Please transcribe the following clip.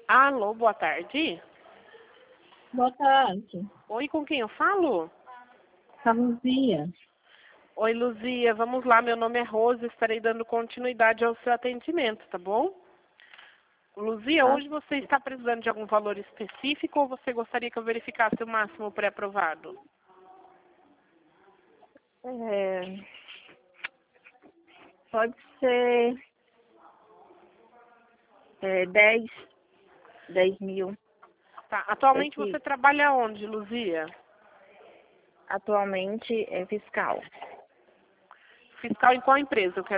Alô, boa tarde. Boa tarde. Oi, com quem eu falo? A Luzia. Oi, Luzia. Vamos lá, meu nome é Rose, estarei dando continuidade ao seu atendimento, tá bom? Luzia, Tá. hoje você está precisando de algum valor específico ou você gostaria que eu verificasse o máximo pré-aprovado? Pode ser 10 mil. Tá. Atualmente Esse você trabalha onde, Luzia? atualmente é fiscal. Fiscal em qual empresa? Eu quero